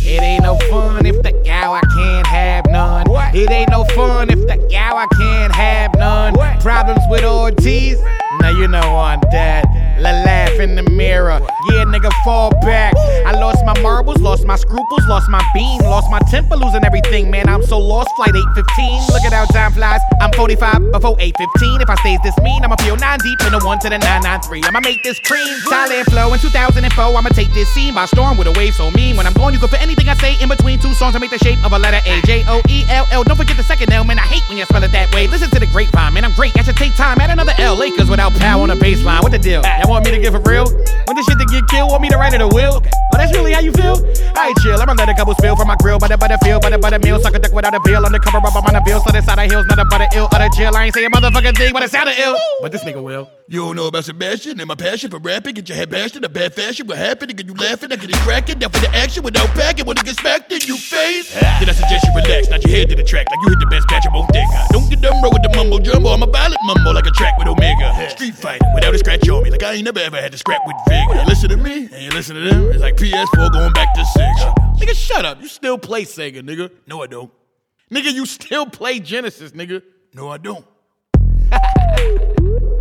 It ain't no fun if the gal I can't have none. It ain't no fun if the gal I can't have none. Problems with Ortiz? Now you know I'm dead. Laugh in the mirror. Yeah, nigga, fall back. I lost my marbles, lost my scruples, lost my beam, lost my temper, losing everything. Man, I'm so lost. Flight 815. Look at how time flies. I'm 45 before 8:15. If I stays this mean, I'ma feel 9 deep in the 1 to the 993. I'ma make this cream. Thailand flow in 2004. I'ma take this scene by storm with a wave so mean. When I'm gone, you go for anything I say in between two songs to make the shape of a letter A. Joell. Don't forget the second L, man. I hate when you spell it that way. Listen to the grapevine, man. I'm great. I should take time. Add another L. Lakers without power on the baseline. What the deal? Y'all want me to get for real? Want this shit to get killed? Want me to write it a will? Oh, that's really how you feel? Alright, chill. I'ma let a couple spill from my grill. Butter feel, butter meal. Suck a duck without a bill. Undercover up on the bill. So this side of hills, not a butter ill. Out of jail. I ain't say a motherfucking thing, but it sounded ill. But this nigga will. You don't know about Sebastian and my passion for rapping. Get your head bashed in a bad fashion. What happened? Get you laughing. I get it cracking. Down for the action without packing. When it gets smacked in you face. Then I suggest you relax. Nod your head to the track like you hit the best batch of bodega. Don't get dumb, bro, with the mumbo jumbo. I'm a ballad mumbo like a track with Omega. Street fighter without a scratch on me. Like I ain't never ever had to scrap with vigor. You listen to me and you listen to them. It's like PS4 going back to Sega. Nigga, shut up. You still play Sega, nigga. No, I don't. Nigga, you still play Genesis, nigga. No, I don't.